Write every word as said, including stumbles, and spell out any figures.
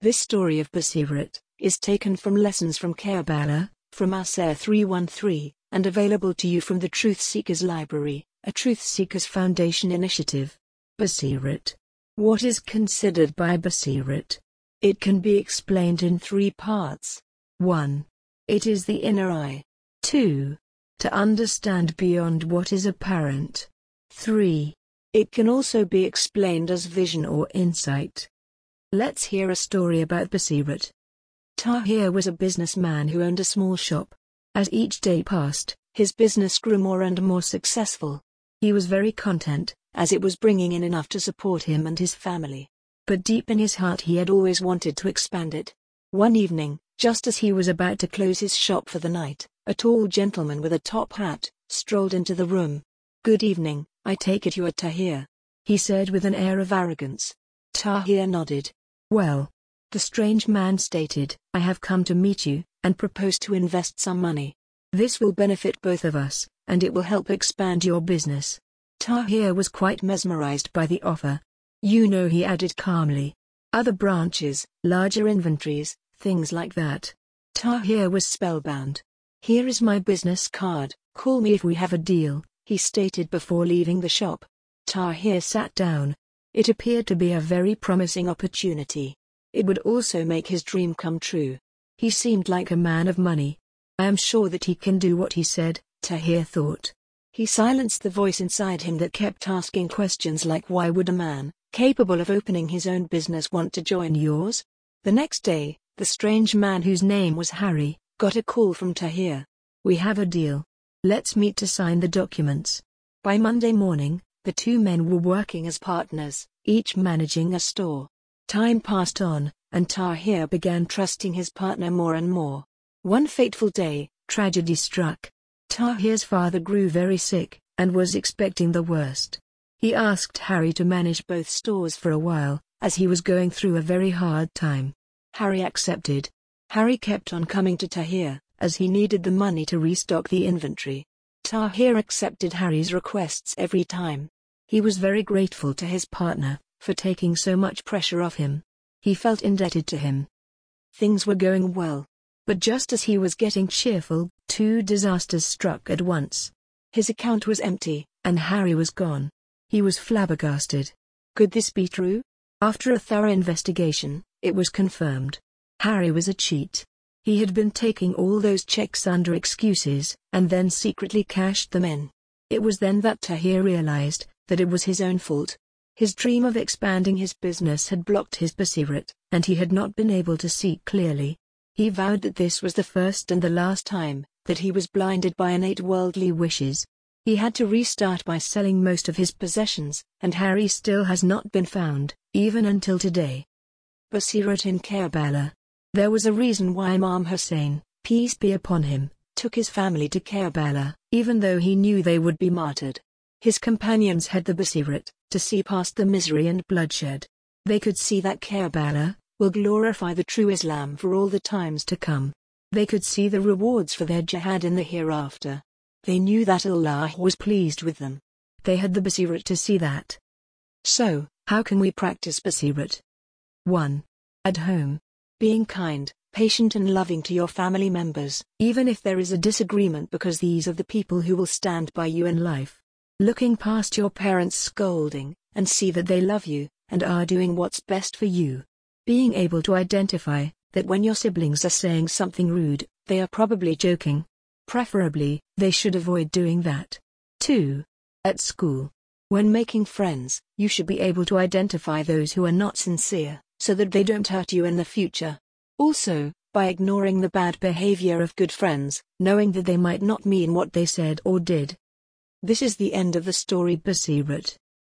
This story of Basirat is taken from Lessons from Karbala, from Asir three one three, and available to you from the Truth Seekers Library, a Truth Seekers Foundation initiative. Basirat. What is considered by Basirat? It can be explained in three parts. one. It is the inner eye. two. To understand beyond what is apparent. three. It can also be explained as vision or insight. Let's hear a story about Basirat. Tahir was a businessman who owned a small shop. As each day passed, his business grew more and more successful. He was very content, as it was bringing in enough to support him and his family. But deep in his heart he had always wanted to expand it. One evening, just as he was about to close his shop for the night, a tall gentleman with a top hat strolled into the room. "Good evening, I take it you are Tahir," he said with an air of arrogance. Tahir nodded. "Well," the strange man stated, "I have come to meet you, and propose to invest some money. This will benefit both of us, and it will help expand your business." Tahir was quite mesmerized by the offer. "You know," he added calmly. "Other branches, larger inventories, things like that." Tahir was spellbound. "Here is my business card, call me if we have a deal," he stated before leaving the shop. Tahir sat down. It appeared to be a very promising opportunity. It would also make his dream come true. He seemed like a man of money. "I am sure that he can do what he said," Tahir thought. He silenced the voice inside him that kept asking questions like, why would a man, capable of opening his own business, want to join yours? The next day, the strange man, whose name was Harry, got a call from Tahir. "We have a deal. Let's meet to sign the documents." By Monday morning, the two men were working as partners, each managing a store. Time passed on, and Tahir began trusting his partner more and more. One fateful day, tragedy struck. Tahir's father grew very sick, and was expecting the worst. He asked Harry to manage both stores for a while, as he was going through a very hard time. Harry accepted. Harry kept on coming to Tahir, as he needed the money to restock the inventory. Tahir accepted Harry's requests every time. He was very grateful to his partner for taking so much pressure off him. He felt indebted to him. Things were going well. But just as he was getting cheerful, two disasters struck at once. His account was empty, and Harry was gone. He was flabbergasted. Could this be true? After a thorough investigation, it was confirmed. Harry was a cheat. He had been taking all those checks under excuses, and then secretly cashed them in. It was then that Tahir realized that it was his own fault. His dream of expanding his business had blocked his Basirat, and he had not been able to see clearly. He vowed that this was the first and the last time that he was blinded by innate worldly wishes. He had to restart by selling most of his possessions, and Harry still has not been found, even until today. Basirat in Karbala. There was a reason why Imam Hussein, peace be upon him, took his family to Karbala, even though he knew they would be martyred. His companions had the Basirat to see past the misery and bloodshed. They could see that Karbala will glorify the true Islam for all the times to come. They could see the rewards for their jihad in the hereafter. They knew that Allah was pleased with them. They had the Basirat to see that. So, how can we practice Basirat? one. At home. Being kind, patient and loving to your family members, even if there is a disagreement, because these are the people who will stand by you in life. Looking past your parents' scolding, and see that they love you, and are doing what's best for you. Being able to identify that when your siblings are saying something rude, they are probably joking. Preferably, they should avoid doing that. two. At school. When making friends, you should be able to identify those who are not sincere, so that they don't hurt you in the future. Also, by ignoring the bad behavior of good friends, knowing that they might not mean what they said or did. This is the end of the story Basirat.